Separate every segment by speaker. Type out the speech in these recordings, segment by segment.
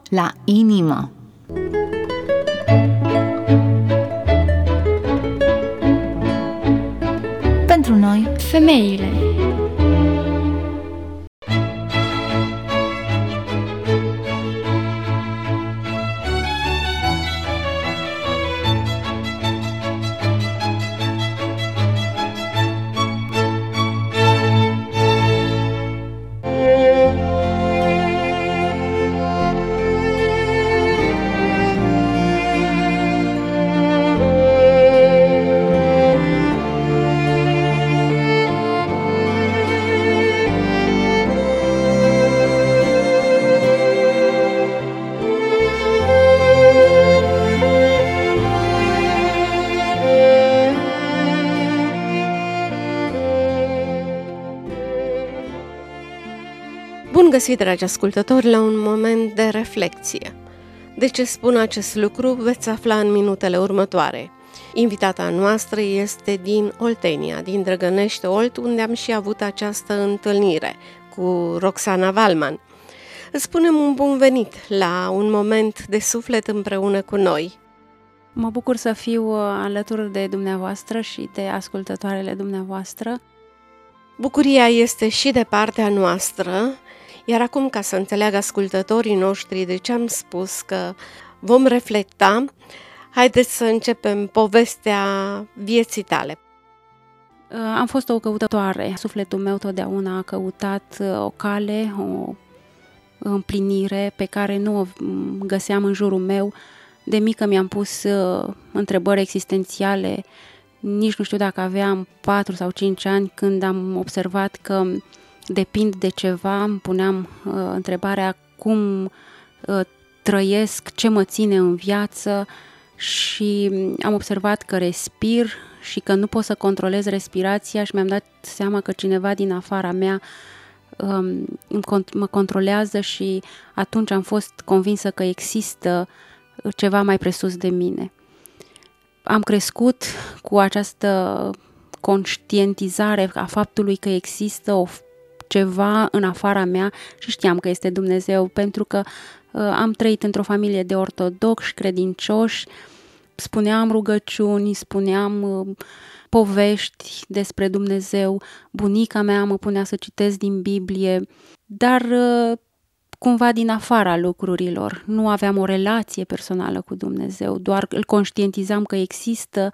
Speaker 1: la inimă. Pentru noi,
Speaker 2: femeile. Bun găsit, dragi ascultători, la un moment de reflecție. De ce spun acest lucru veți afla în minutele următoare. Invitata noastră este din Oltenia, din Drăgănești Olt, unde am și avut această întâlnire cu Roxana Valman. Îți spunem un bun venit la un moment de suflet împreună cu noi.
Speaker 3: Mă bucur să fiu alături de dumneavoastră și de ascultătoarele dumneavoastră.
Speaker 2: Bucuria este și de partea noastră. Iar acum, ca să înțeleagă ascultătorii noștri de ce am spus că vom reflecta, haideți să începem povestea vieții tale.
Speaker 3: Am fost o căutătoare. Sufletul meu totdeauna a căutat o cale, o împlinire pe care nu o găseam în jurul meu. De mică mi-am pus întrebări existențiale. Nici nu știu dacă aveam 4 sau 5 ani când am observat că depind de ceva, îmi puneam întrebarea cum trăiesc, ce mă ține în viață și am observat că respir și că nu pot să controlez respirația și mi-am dat seama că cineva din afara mea mă controlează și atunci am fost convinsă că există ceva mai presus de mine. Am crescut cu această conștientizare a faptului că există ceva în afara mea și știam că este Dumnezeu, pentru că am trăit într-o familie de ortodoxi, credincioși, spuneam rugăciuni, spuneam povești despre Dumnezeu, bunica mea mă punea să citesc din Biblie, dar cumva din afara lucrurilor. Nu aveam o relație personală cu Dumnezeu, doar îl conștientizam că există.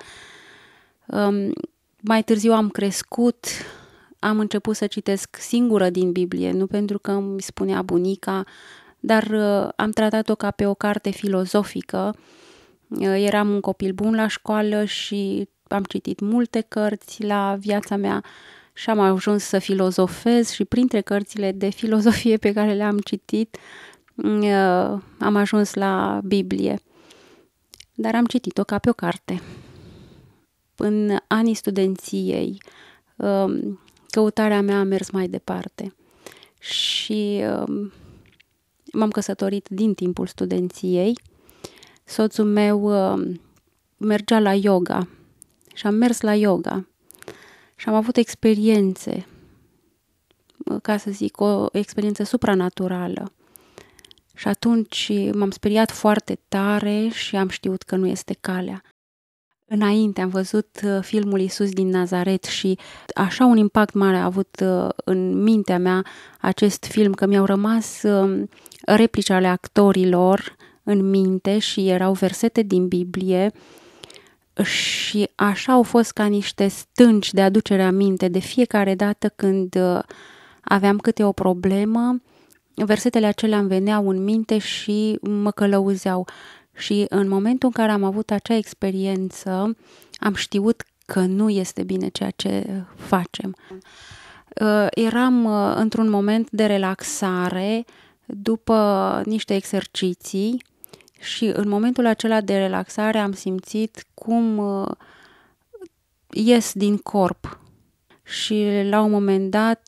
Speaker 3: Mai târziu am crescut, am început să citesc singură din Biblie, nu pentru că îmi spunea bunica, dar am tratat-o ca pe o carte filozofică. Eram un copil bun la școală și am citit multe cărți la viața mea și am ajuns să filozofez și printre cărțile de filozofie pe care le-am citit am ajuns la Biblie. Dar am citit-o ca pe o carte. În anii studenției, căutarea mea a mers mai departe și m-am căsătorit din timpul studenției. Soțul meu mergea la yoga și am mers la yoga și am avut experiențe, ca să zic, o experiență supranaturală. Și atunci m-am speriat foarte tare și am știut că nu este calea. Înainte am văzut filmul Iisus din Nazaret și așa un impact mare a avut în mintea mea acest film, că mi-au rămas replici ale actorilor în minte și erau versete din Biblie și așa au fost ca niște stânci de aducere aminte de fiecare dată când aveam câte o problemă, versetele acelea îmi veneau în minte și mă călăuzeau. Și în momentul în care am avut acea experiență, am știut că nu este bine ceea ce facem. Eram într-un moment de relaxare după niște exerciții și în momentul acela de relaxare am simțit cum ies din corp. Și la un moment dat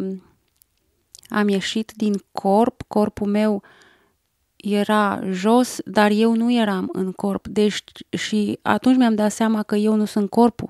Speaker 3: am ieșit din corp, corpul meu era jos, dar eu nu eram în corp. Deci, și atunci mi-am dat seama că eu nu sunt corpul.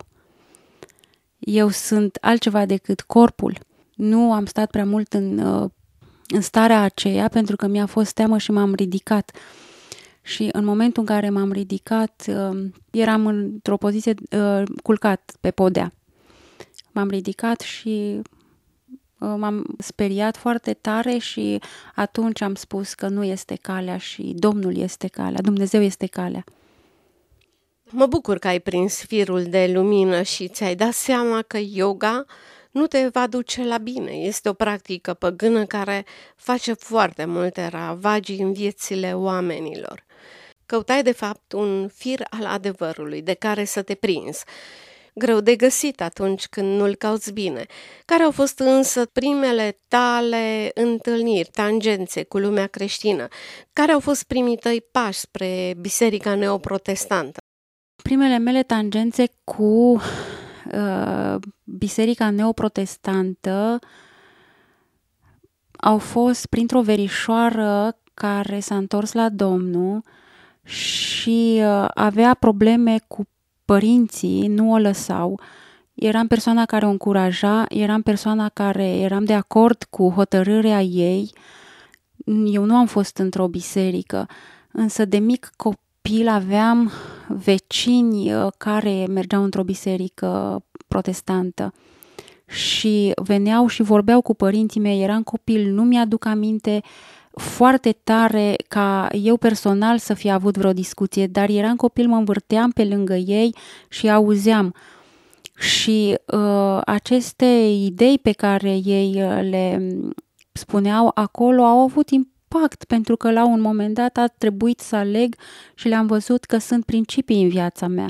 Speaker 3: Eu sunt altceva decât corpul. Nu am stat prea mult în în starea aceea, pentru că mi-a fost teamă și m-am ridicat. Și în momentul în care m-am ridicat, eram într-o poziție culcat pe podea. M-am ridicat și m-am speriat foarte tare și atunci am spus că nu este calea și Domnul este calea, Dumnezeu este calea.
Speaker 2: Mă bucur că ai prins firul de lumină și ți-ai dat seama că yoga nu te va duce la bine. Este o practică păgână care face foarte multe ravagii în viețile oamenilor. Căutai de fapt un fir al adevărului de care să te prinzi. Greu de găsit atunci când nu-l cauți bine. Care au fost însă primele tale întâlniri, tangențe cu lumea creștină? Care au fost primii tăi pași spre Biserica Neoprotestantă?
Speaker 3: Primele mele tangențe cu Biserica Neoprotestantă au fost printr-o verișoară care s-a întors la Domnul și avea probleme cu părinții, nu o lăsau. Eram persoana care o încuraja, eram persoana care eram de acord cu hotărârea ei. Eu nu am fost într-o biserică, însă de mic copil aveam vecini care mergeau într-o biserică protestantă și veneau și vorbeau cu părinții mei. Eram copil, nu mi-aduc aminte foarte tare ca eu personal să fi avut vreo discuție, dar eram copil, mă învârteam pe lângă ei și auzeam. Și aceste idei pe care ei le spuneau acolo au avut impact, pentru că la un moment dat a trebuit să aleg și le-am văzut că sunt principii în viața mea.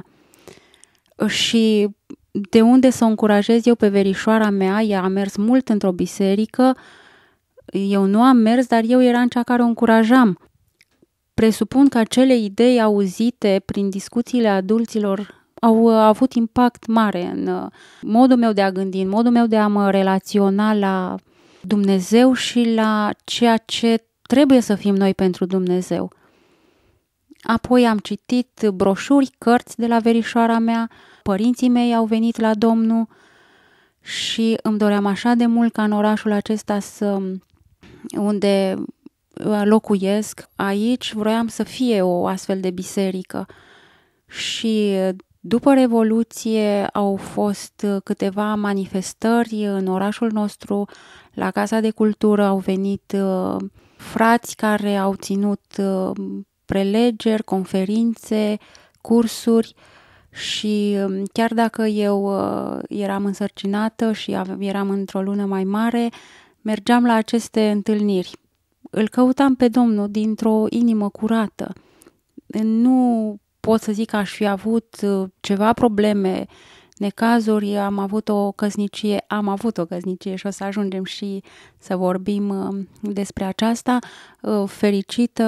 Speaker 3: Și de unde să o încurajez eu pe verișoara mea? Ea a mers mult într-o biserică, eu nu am mers, dar eu eram cea care o încurajam. Presupun că acele idei auzite prin discuțiile adulților au avut impact mare în modul meu de a gândi, în modul meu de a mă relaționa la Dumnezeu și la ceea ce trebuie să fim noi pentru Dumnezeu. Apoi am citit broșuri, cărți de la verișoara mea, părinții mei au venit la Domnul și îmi doream așa de mult ca în orașul acesta unde locuiesc, aici vroiam să fie o astfel de biserică. Și după Revoluție au fost câteva manifestări în orașul nostru, la Casa de Cultură au venit frați care au ținut prelegeri, conferințe, cursuri și chiar dacă eu eram însărcinată și eram într-o lună mai mare, mergeam la aceste întâlniri. Îl căutam pe Domnul dintr-o inimă curată. Nu pot să zic că aș fi avut ceva probleme, necazuri, am avut o căsnicie și o să ajungem și să vorbim despre aceasta. Fericită,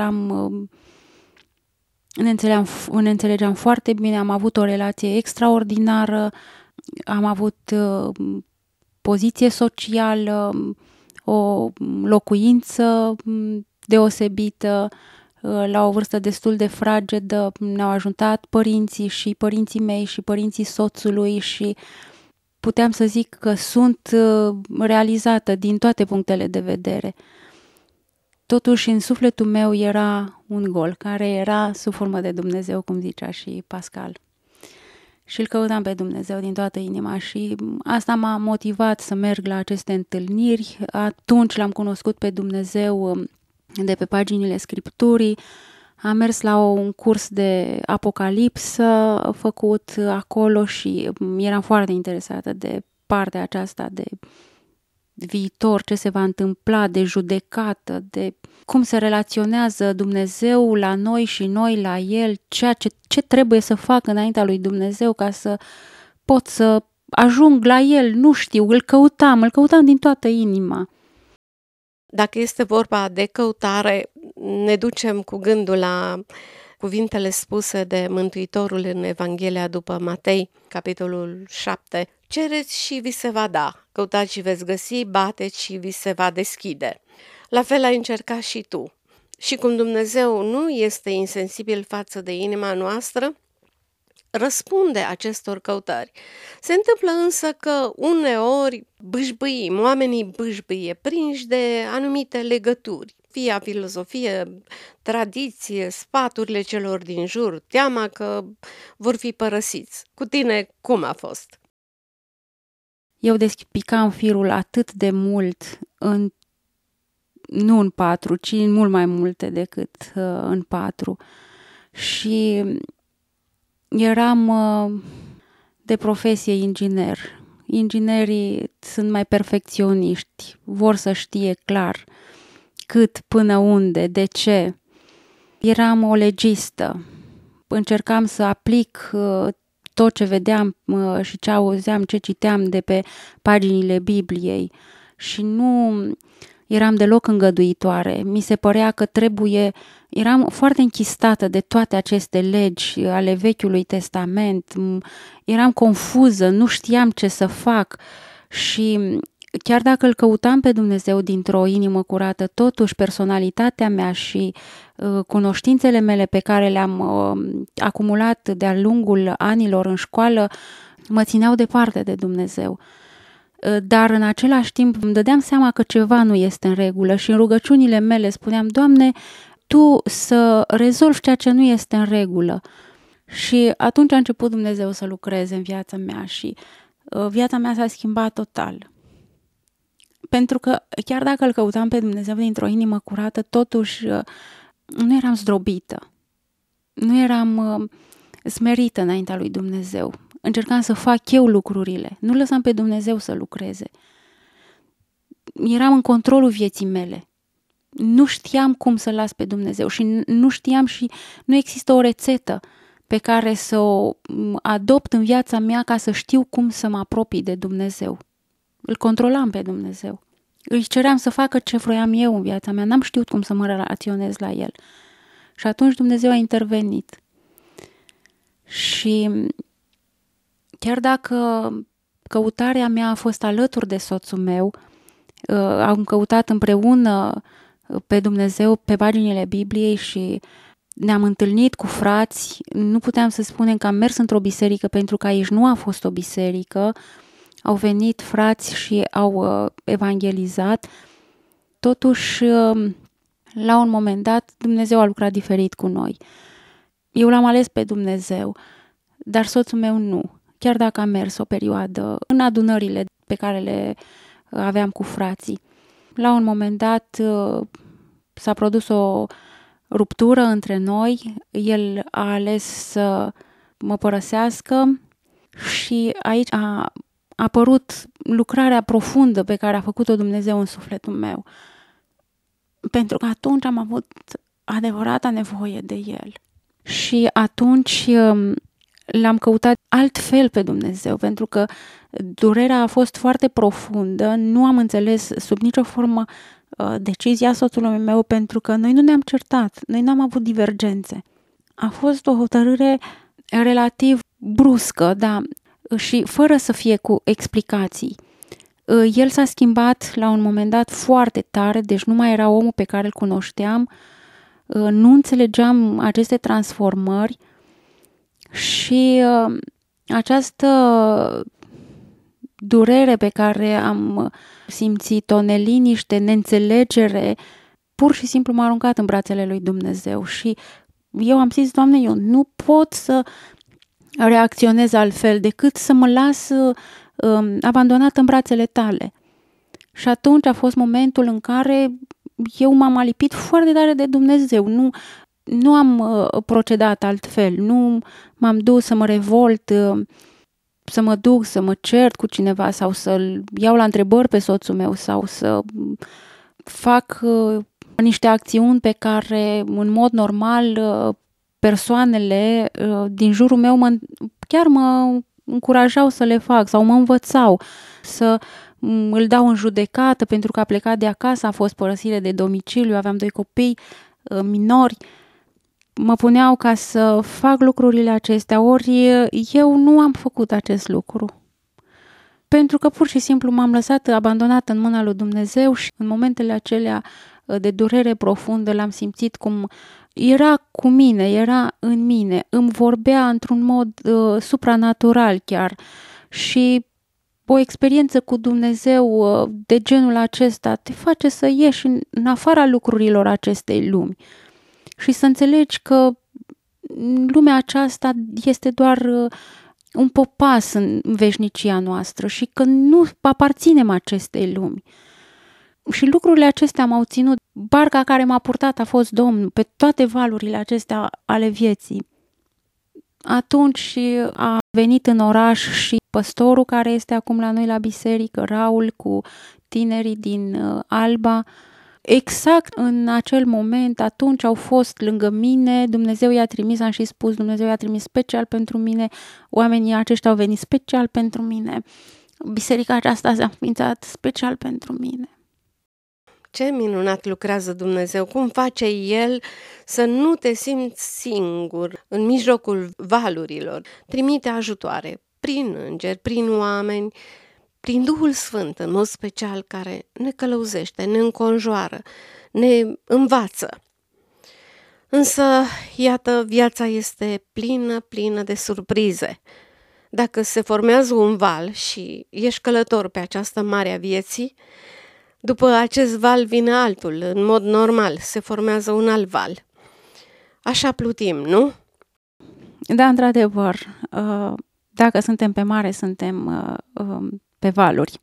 Speaker 3: ne înțelegeam foarte bine, am avut o relație extraordinară, am avut poziție socială, o locuință deosebită, la o vârstă destul de fragedă, ne-au ajutat părinții și părinții mei și părinții soțului și puteam să zic că sunt realizată din toate punctele de vedere. Totuși, în sufletul meu era un gol, care era sub formă de Dumnezeu, cum zicea și Pascal. Și îl căutam pe Dumnezeu din toată inima și asta m-a motivat să merg la aceste întâlniri. Atunci l-am cunoscut pe Dumnezeu de pe paginile Scripturii, am mers la un curs de apocalipsă făcut acolo și eram foarte interesată de partea aceasta de viitor, ce se va întâmpla, de judecată, de cum se relaționează Dumnezeu la noi și noi la El, ce trebuie să fac înaintea lui Dumnezeu ca să pot să ajung la El, nu știu, îl căutam din toată inima.
Speaker 2: Dacă este vorba de căutare, ne ducem cu gândul la cuvintele spuse de Mântuitorul în Evanghelia după Matei, capitolul 7. Cereți și vi se va da, căutați și veți găsi, bateți și vi se va deschide. La fel ai încercat și tu. Și cum Dumnezeu nu este insensibil față de inima noastră, răspunde acestor căutări. Se întâmplă însă că uneori bâșbâim, oamenii bâșbâie, prinși de anumite legături, fie filozofie, tradiție, sfaturile celor din jur, teama că vor fi părăsiți. Cu tine cum a fost?
Speaker 3: Eu despicam firul atât de mult, nu în 4, ci în mult mai multe decât în 4. Și eram de profesie inginer. Inginerii sunt mai perfecționiști, vor să știe clar cât, până unde, de ce. Eram o legistă, încercam să aplic tot ce vedeam și ce auzeam, ce citeam de pe paginile Bibliei și nu eram deloc îngăduitoare. Mi se părea că eram foarte închistată de toate aceste legi ale Vechiului Testament, eram confuză, nu știam ce să fac și chiar dacă îl căutam pe Dumnezeu dintr-o inimă curată, totuși personalitatea mea și cunoștințele mele pe care le-am acumulat de-a lungul anilor în școală mă țineau departe de Dumnezeu. Dar în același timp îmi dădeam seama că ceva nu este în regulă și în rugăciunile mele spuneam: Doamne, Tu să rezolvi ceea ce nu este în regulă. Și atunci a început Dumnezeu să lucreze în viața mea și viața mea s-a schimbat total. Pentru că chiar dacă îl căutam pe Dumnezeu dintr-o inimă curată, totuși nu eram zdrobită. Nu eram smerită înaintea lui Dumnezeu. Încercam să fac eu lucrurile. Nu lăsam pe Dumnezeu să lucreze. Eram în controlul vieții mele. Nu știam cum să las pe Dumnezeu și nu știam și nu există o rețetă pe care să o adopt în viața mea ca să știu cum să mă apropii de Dumnezeu. Îl controlam pe Dumnezeu. Îi ceream să facă ce vroiam eu în viața mea. N-am știut cum să mă relaționez la El. Și atunci Dumnezeu a intervenit. Și chiar dacă căutarea mea a fost alături de soțul meu, am căutat împreună pe Dumnezeu pe paginile Bibliei și ne-am întâlnit cu frați, nu puteam să spunem că am mers într-o biserică pentru că aici nu a fost o biserică, au venit frați și au evangelizat. Totuși, la un moment dat, Dumnezeu a lucrat diferit cu noi. Eu l-am ales pe Dumnezeu, dar soțul meu nu. Chiar dacă am mers o perioadă în adunările pe care le aveam cu frații. La un moment dat s-a produs o ruptură între noi, el a ales să mă părăsească și aici a apărut lucrarea profundă pe care a făcut-o Dumnezeu în sufletul meu. Pentru că atunci am avut adevărata nevoie de El. Și atunci l-am căutat altfel pe Dumnezeu, pentru că durerea a fost foarte profundă, nu am înțeles sub nicio formă decizia soțului meu, pentru că noi nu ne-am certat, noi n-am avut divergențe. A fost o hotărâre relativ bruscă, da, și fără să fie cu explicații. El s-a schimbat la un moment dat foarte tare, deci nu mai era omul pe care îl cunoșteam, nu înțelegeam aceste transformări și această durere pe care am simțit-o, neliniște, neînțelegere, pur și simplu m-a aruncat în brațele lui Dumnezeu și eu am zis: Doamne, eu nu pot să reacționez altfel decât să mă las abandonat în brațele tale. Și atunci a fost momentul în care eu m-am alipit foarte tare de Dumnezeu. Nu am procedat altfel, nu m-am dus să mă revolt, să mă duc, să mă cert cu cineva sau să-l iau la întrebări pe soțul meu sau să fac niște acțiuni pe care în mod normal persoanele din jurul meu chiar mă încurajau să le fac sau mă învățau să îl dau în judecată pentru că a plecat de acasă, a fost părăsire de domiciliu, aveam 2 copii minori. Mă puneau ca să fac lucrurile acestea, ori eu nu am făcut acest lucru. Pentru că pur și simplu m-am lăsat abandonat în mâna lui Dumnezeu și în momentele acelea de durere profundă l-am simțit cum era cu mine, era în mine, îmi vorbea într-un mod supranatural chiar și o experiență cu Dumnezeu de genul acesta te face să ieși în afara lucrurilor acestei lumi și să înțelegi că lumea aceasta este doar un popas în veșnicia noastră și că nu aparținem acestei lumi. Și lucrurile acestea m-au ținut. Barca care m-a purtat a fost Domnul pe toate valurile acestea ale vieții. Atunci a venit în oraș și păstorul care este acum la noi la biserică, Raul, cu tinerii din Alba. Exact în acel moment, atunci au fost lângă mine, Dumnezeu i-a trimis, am și spus, Dumnezeu i-a trimis special pentru mine, oamenii aceștia au venit special pentru mine, biserica aceasta s-a înființat special pentru mine.
Speaker 2: Ce minunat lucrează Dumnezeu, cum face El să nu te simți singur în mijlocul valurilor. Trimite ajutoare prin îngeri, prin oameni, prin Duhul Sfânt în mod special care ne călăuzește, ne înconjoară, ne învață. Însă, iată, viața este plină de surprize. Dacă se formează un val și ești călător pe această mare a vieții, după acest val vine altul, în mod normal, se formează un alt val. Așa plutim, nu?
Speaker 3: Da, într-adevăr, dacă suntem pe mare, suntem pe valuri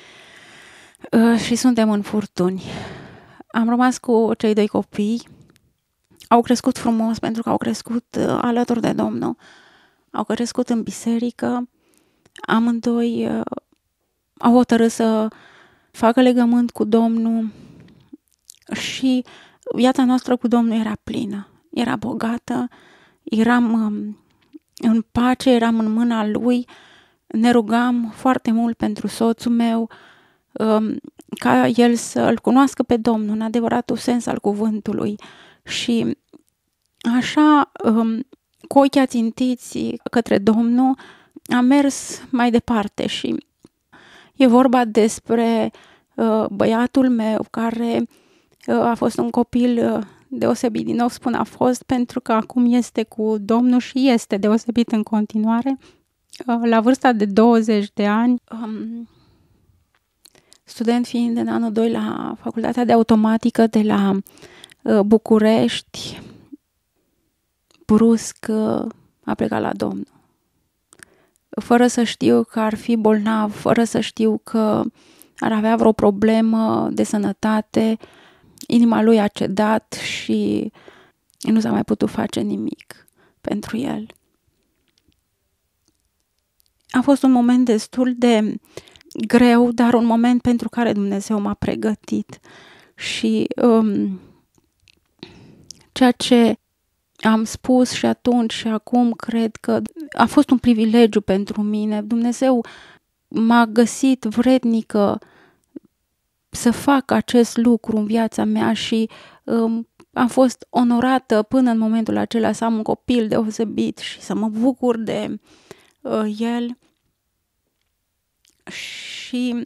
Speaker 3: și suntem în furtuni. Am rămas cu cei doi copii, au crescut frumos pentru că au crescut alături de Domnul, au crescut în biserică, amândoi au hotărât să facă legământ cu Domnul și viața noastră cu Domnul era plină, era bogată, eram în pace, eram în mâna Lui, ne rugam foarte mult pentru soțul meu, ca el să-L cunoască pe Domnul în adevăratul sens al cuvântului și așa, cu ochii ațintiți către Domnul, am mers mai departe și e vorba despre băiatul meu care a fost un copil deosebit, din nou spun a fost, pentru că acum este cu Domnul și este deosebit în continuare. La vârsta de 20 de ani, student fiind în anul 2 la Facultatea de Automatică de la București, brusc a plecat la Domnul. Fără să știu că ar fi bolnav, fără să știu că ar avea vreo problemă de sănătate, inima lui a cedat și nu s-a mai putut face nimic pentru el. A fost un moment destul de greu, dar un moment pentru care Dumnezeu m-a pregătit și ceea ce am spus și atunci și acum cred că a fost un privilegiu pentru mine. Dumnezeu m-a găsit vrednică să fac acest lucru în viața mea și am fost onorată până în momentul acela să am un copil deosebit și să mă bucur de el. Și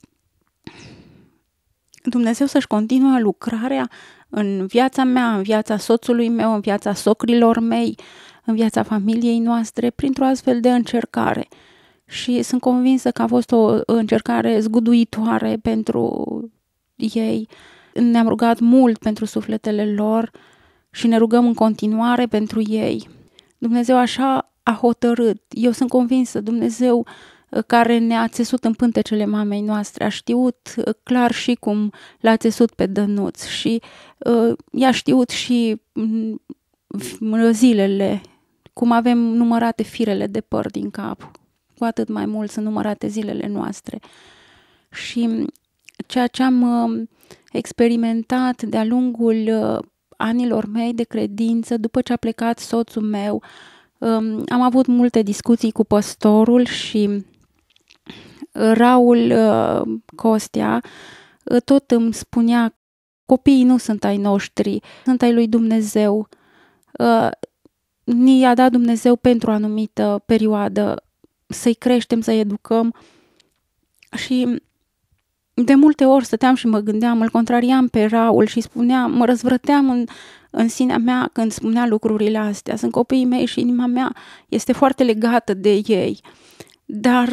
Speaker 3: Dumnezeu să-și continue lucrarea în viața mea, în viața soțului meu, în viața socrilor mei, în viața familiei noastre, printr-o astfel de încercare. Și sunt convinsă că a fost o încercare zguduitoare pentru ei. Ne-am rugat mult pentru sufletele lor și ne rugăm în continuare pentru ei. Dumnezeu așa a hotărât. Eu sunt convinsă, Dumnezeu care ne-a țesut în pântecele mamei noastre, a știut clar și cum l-a țesut pe Dănuț și i-a știut și zilele, cum avem numărate firele de păr din cap, cu atât mai mult sunt numărate zilele noastre. Și ceea ce am experimentat de-a lungul anilor mei de credință, după ce a plecat soțul meu, am avut multe discuții cu păstorul și Raul Costea tot îmi spunea: copiii nu sunt ai noștri, sunt ai lui Dumnezeu. Ni-a dat Dumnezeu pentru o anumită perioadă să-i creștem, să-i educăm. Și de multe ori stăteam și mă gândeam, îl contrariam pe Raul și spuneam, mă răzvrăteam în sinea mea când spunea lucrurile astea. Sunt copiii mei și inima mea este foarte legată de ei. Dar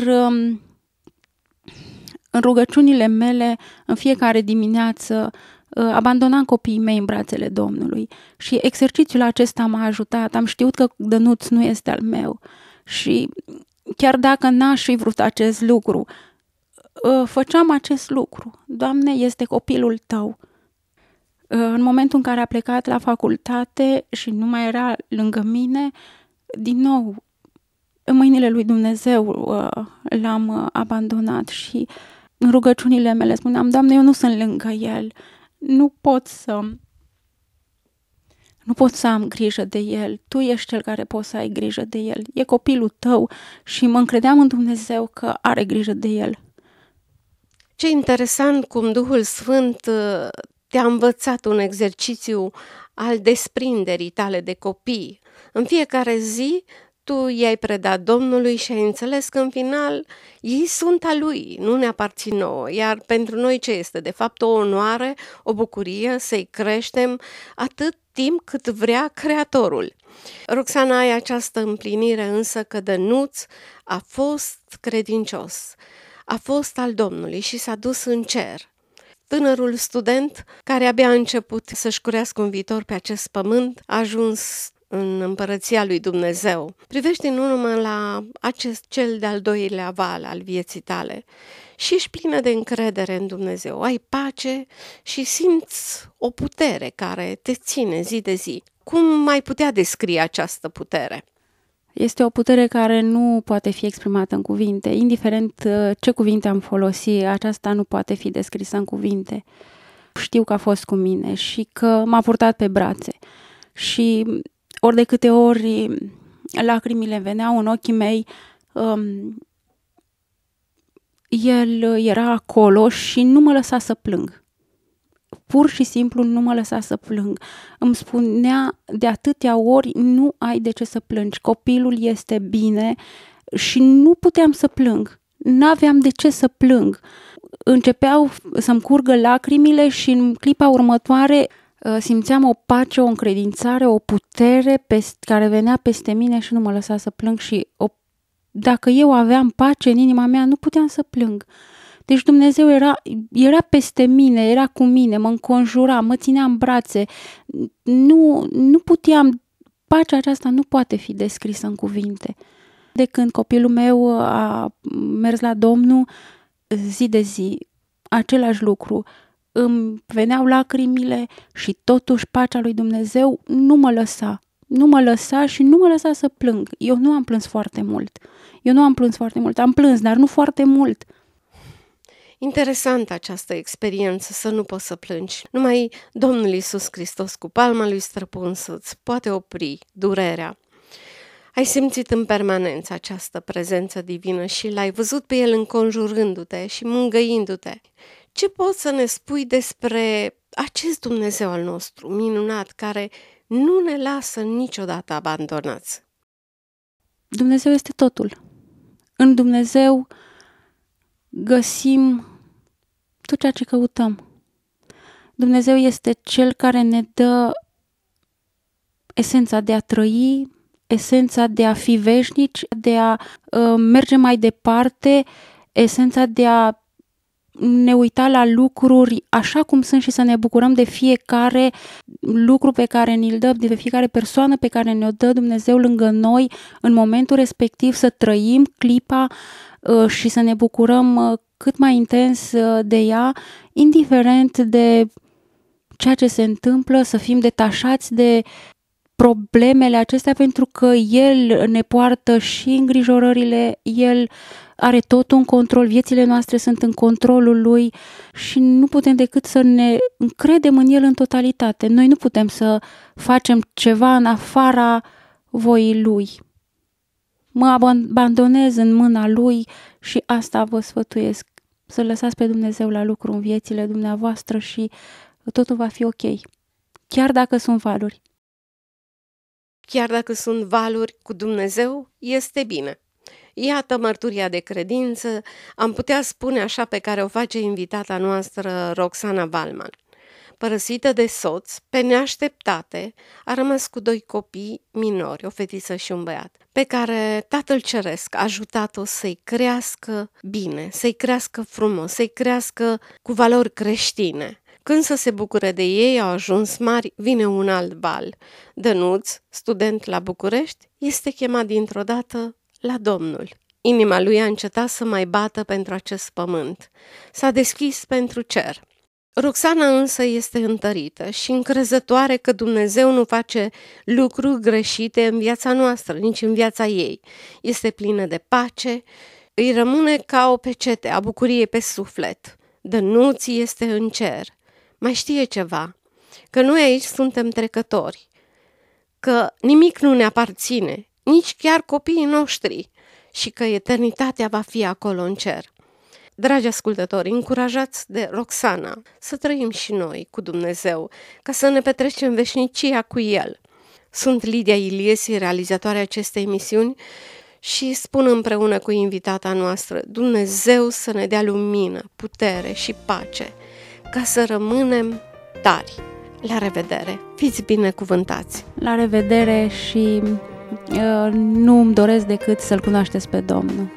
Speaker 3: în rugăciunile mele, în fiecare dimineață, abandonam copiii mei în brațele Domnului și exercițiul acesta m-a ajutat. Am știut că Dănuț nu este al meu și chiar dacă n-aș fi vrut acest lucru, făceam acest lucru. Doamne, este copilul tău. În momentul în care a plecat la facultate și nu mai era lângă mine, din nou, în mâinile lui Dumnezeu l-am abandonat și în rugăciunile mele spuneam, Doamne, eu nu sunt lângă el, nu pot să am grijă de el, Tu ești cel care poți să ai grijă de el, e copilul tău și mă încredeam în Dumnezeu că are grijă de el.
Speaker 2: Ce interesant cum Duhul Sfânt te-a învățat un exercițiu al desprinderii tale de copii. În fiecare zi tu i-ai predat Domnului și ai înțeles că în final ei sunt a Lui, nu ne aparțin nouă. Iar pentru noi ce este? De fapt o onoare, o bucurie să-i creștem atât timp cât vrea Creatorul. Roxana, ai această împlinire însă că Dănuț a fost credincios, a fost al Domnului și s-a dus în cer. Tânărul student, care abia a început să-și curească un viitor pe acest pământ, a ajuns în împărăția lui Dumnezeu. Privește în urmă la acest cel de-al doilea val al vieții tale și ești plină de încredere în Dumnezeu. Ai pace și simți o putere care te ține zi de zi. Cum ai putea descrie această putere?
Speaker 3: Este o putere care nu poate fi exprimată în cuvinte. Indiferent ce cuvinte am folosit, aceasta nu poate fi descrisă în cuvinte. Știu că a fost cu mine și că m-a purtat pe brațe. Și ori de câte ori lacrimile veneau în ochii mei, el era acolo și nu mă lăsa să plâng. Pur și simplu nu mă lăsa să plâng. Îmi spunea de atâtea ori, nu ai de ce să plângi, copilul este bine și nu puteam să plâng. N-aveam de ce să plâng. Începeau să-mi curgă lacrimile și în clipa următoare simțeam o pace, o încredințare, o putere care venea peste mine și nu mă lăsa să plâng și dacă eu aveam pace în inima mea, nu puteam să plâng. Deci Dumnezeu era peste mine, era cu mine, mă înconjura, mă ținea în brațe. Nu puteam, pacea aceasta nu poate fi descrisă în cuvinte. De când copilul meu a mers la Domnul, zi de zi, același lucru, îmi veneau lacrimile și totuși pacea lui Dumnezeu nu mă lăsa. Nu mă lăsa și nu mă lăsa să plâng. Eu nu am plâns foarte mult. Am plâns, dar nu foarte mult.
Speaker 2: Interesantă această experiență, să nu poți să plângi. Numai Domnul Iisus Hristos cu palma lui străpunsă îți poate opri durerea. Ai simțit în permanență această prezență divină și l-ai văzut pe El înconjurându-te și mângăindu-te. Ce poți să ne spui despre acest Dumnezeu al nostru, minunat, care nu ne lasă niciodată abandonați?
Speaker 3: Dumnezeu este totul. În Dumnezeu găsim tot ceea ce căutăm. Dumnezeu este Cel care ne dă esența de a trăi, esența de a fi veșnici, de a merge mai departe, esența de a ne uita la lucruri așa cum sunt și să ne bucurăm de fiecare lucru pe care ni-l dă, de fiecare persoană pe care ne-o dă Dumnezeu lângă noi în momentul respectiv, să trăim clipa și să ne bucurăm cât mai intens de ea, indiferent de ceea ce se întâmplă, să fim detașați de problemele acestea, pentru că El ne poartă și îngrijorările, El are totul în control, viețile noastre sunt în controlul Lui și nu putem decât să ne încredem în El în totalitate. Noi nu putem să facem ceva în afara voii Lui. Mă abandonez în mâna Lui și asta vă sfătuiesc, să lăsați pe Dumnezeu la lucru în viețile dumneavoastră și totul va fi ok, chiar dacă sunt valuri.
Speaker 2: Chiar dacă sunt valuri, cu Dumnezeu este bine. Iată mărturia de credință, am putea spune așa, pe care o face invitata noastră Roxana Valman. părăsită de soț, pe neașteptate, a rămas cu 2 copii minori, o fetiță și un băiat, pe care Tatăl Ceresc a ajutat-o să-i crească bine, să-i crească frumos, să-i crească cu valori creștine. Când să se bucure de ei, au ajuns mari, vine un alt bal. Dănuț, student la București, este chemat dintr-o dată la Domnul. Inima lui a încetat să mai bată pentru acest pământ. S-a deschis pentru cer. Roxana însă este întărită și încrezătoare că Dumnezeu nu face lucruri greșite în viața noastră, nici în viața ei. Este plină de pace, îi rămâne ca o pecete a bucuriei pe suflet. Dănuț este în cer. Mai știe ceva, că noi aici suntem trecători, că nimic nu ne aparține, nici chiar copiii noștri, și că eternitatea va fi acolo în cer. Dragi ascultători, încurajați de Roxana să trăim și noi cu Dumnezeu, ca să ne petrecem veșnicia cu El. Sunt Lidia Iliesi, realizatoarea acestei emisiuni, și spun împreună cu invitata noastră, Dumnezeu să ne dea lumină, putere și pace, ca să rămânem tari. La revedere! Fiți binecuvântați!
Speaker 3: La revedere și nu îmi doresc decât să-L cunoașteți pe Domnul.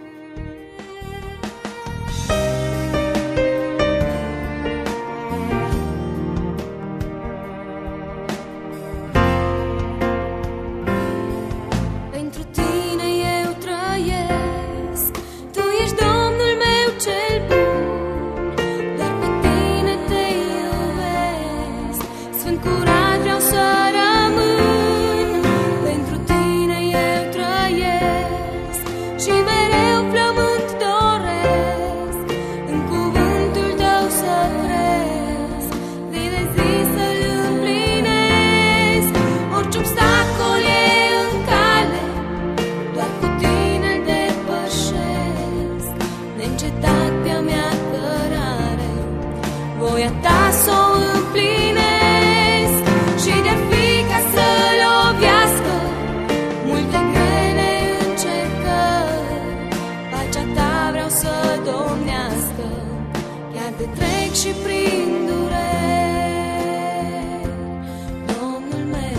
Speaker 4: Voia ta s-o împlinesc și de fi ca să lovească multe grele încercări. Pacea ta vreau să domnească, chiar de trec și prin dureri, Domnul meu.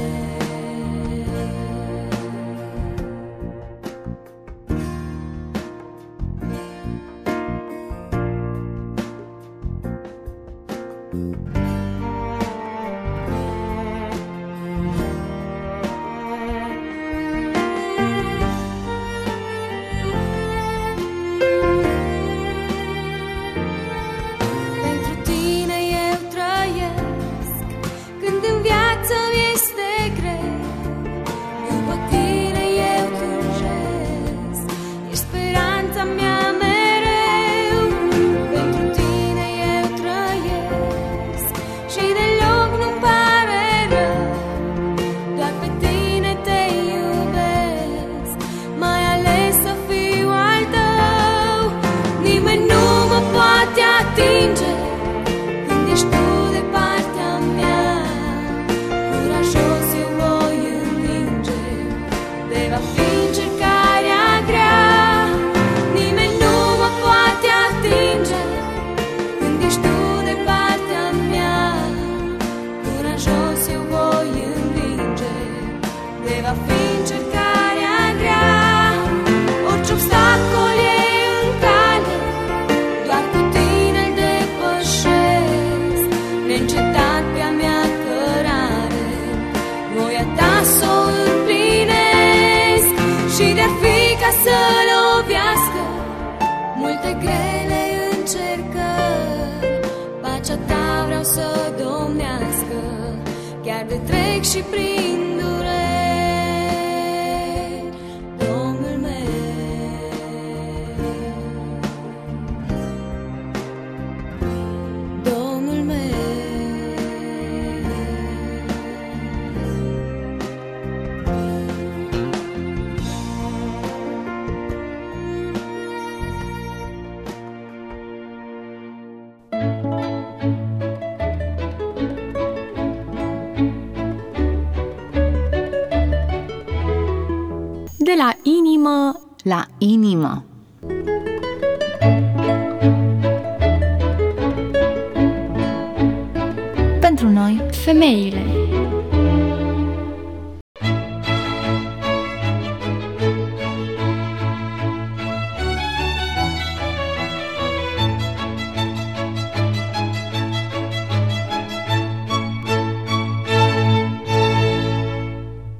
Speaker 4: Să lovească multe grele încercări, pacea ta vreau să domnească, chiar de trec și prin dureri, Domnul meu. Domnul meu.
Speaker 1: De la inimă la inimă.
Speaker 5: femeile